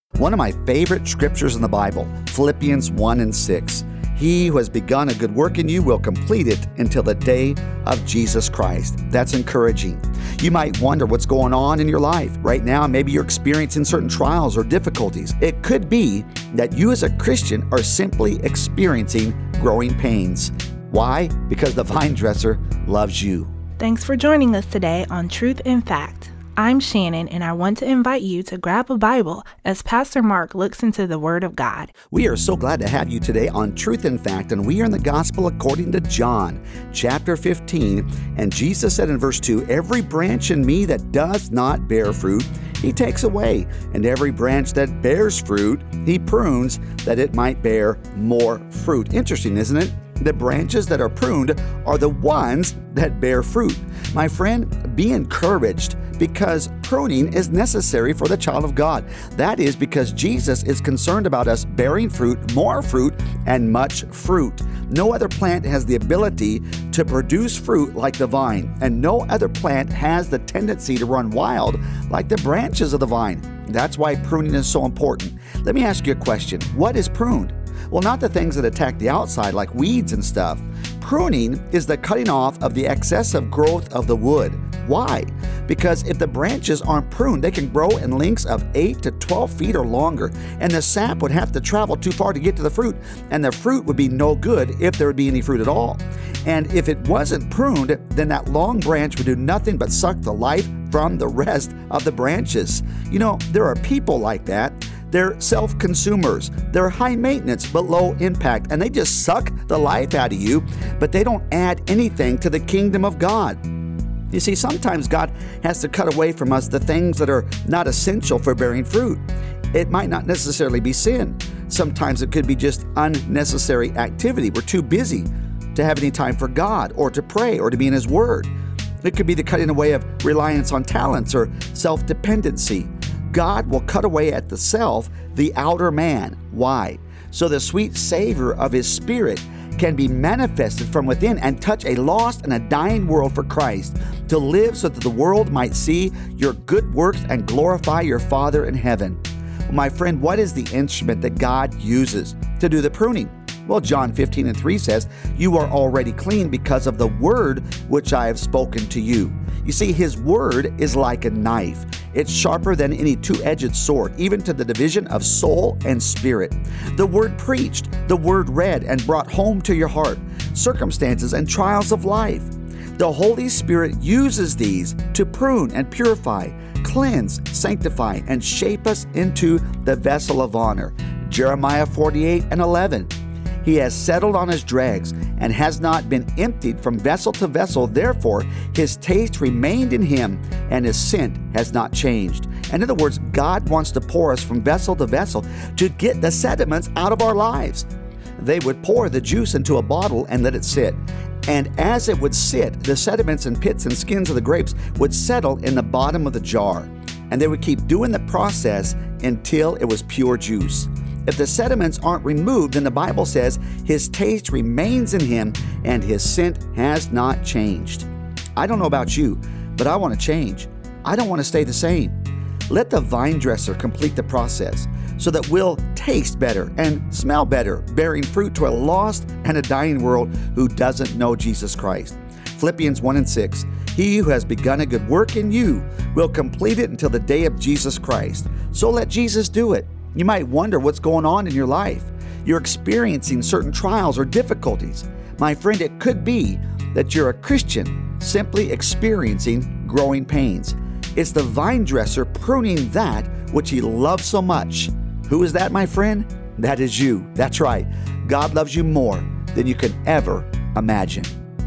One of my favorite scriptures in the Bible, Philippians 1 and 6. He who has begun a good work in you will complete it until the day of Jesus Christ. That's encouraging. You might wonder what's going on in your life. Right now, maybe you're experiencing certain trials or difficulties. It could be that you as a Christian are simply experiencing growing pains. Why? Because the vine dresser loves you. Thanks for joining us today on Truth in Fact. I'm Shannon, and I want to invite you to grab a Bible as Pastor Mark looks into the Word of God. We are so glad to have you today on Truth in Fact, and we are in the Gospel according to John, chapter 15. And Jesus said in verse 2, "Every branch in me that does not bear fruit, he takes away, and every branch that bears fruit, he prunes, that it might bear more fruit." Interesting, isn't it? The branches that are pruned are the ones that bear fruit. My friend, be encouraged because pruning is necessary for the child of God. That is because Jesus is concerned about us bearing fruit, more fruit, and much fruit. No other plant has the ability to produce fruit like the vine, and no other plant has the tendency to run wild like the branches of the vine. That's why pruning is so important. Let me ask you a question. What is pruned? Well, not the things that attack the outside like weeds and stuff. Pruning is the cutting off of the excessive growth of the wood. Why? Because if the branches aren't pruned, they can grow in lengths of 8 to 12 feet or longer, and the sap would have to travel too far to get to the fruit, and the fruit would be no good if there would be any fruit at all. And if it wasn't pruned, then that long branch would do nothing but suck the life from the rest of the branches. You know, there are people like that. They're self-consumers. They're high maintenance but low impact, and they just suck the life out of you, but they don't add anything to the kingdom of God. You see, sometimes God has to cut away from us the things that are not essential for bearing fruit. It might not necessarily be sin. Sometimes it could be just unnecessary activity. We're too busy to have any time for God or to pray or to be in His Word. It could be the cutting away of reliance on talents or self-dependency. God will cut away at the self, the outer man. Why? So the sweet savor of His Spirit can be manifested from within and touch a lost and a dying world for Christ, to live so that the world might see your good works and glorify your Father in heaven. Well, my friend, what is the instrument that God uses to do the pruning? Well, John 15 and 3 says, "You are already clean because of the word which I have spoken to you." You see, His word is like a knife. It's sharper than any two-edged sword, even to the division of soul and spirit. The word preached, the word read, and brought home to your heart circumstances and trials of life. The Holy Spirit uses these to prune and purify, cleanse, sanctify, and shape us into the vessel of honor. Jeremiah 48 and 11. He has settled on His dregs and has not been emptied from vessel to vessel. Therefore, His taste remained in Him and His scent has not changed. In other words, God wants to pour us from vessel to vessel to get the sediments out of our lives. They would pour the juice into a bottle and let it sit. And as it would sit, the sediments and pits and skins of the grapes would settle in the bottom of the jar. And they would keep doing the process until it was pure juice. If the sediments aren't removed, then the Bible says His taste remains in Him and His scent has not changed. I don't know about you, but I want to change. I don't want to stay the same. Let the vine dresser complete the process so that we'll taste better and smell better, bearing fruit to a lost and a dying world who doesn't know Jesus Christ. Philippians 1 and 6. He who has begun a good work in you will complete it until the day of Jesus Christ. So let Jesus do it. You might wonder what's going on in your life. You're experiencing certain trials or difficulties. My friend, it could be that you're a Christian simply experiencing growing pains. It's the vine dresser pruning that which He loves so much. Who is that, my friend? That is you. That's right. God loves you more than you could ever imagine.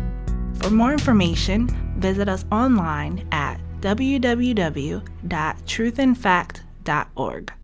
For more information, visit us online at www.truthinfact.org.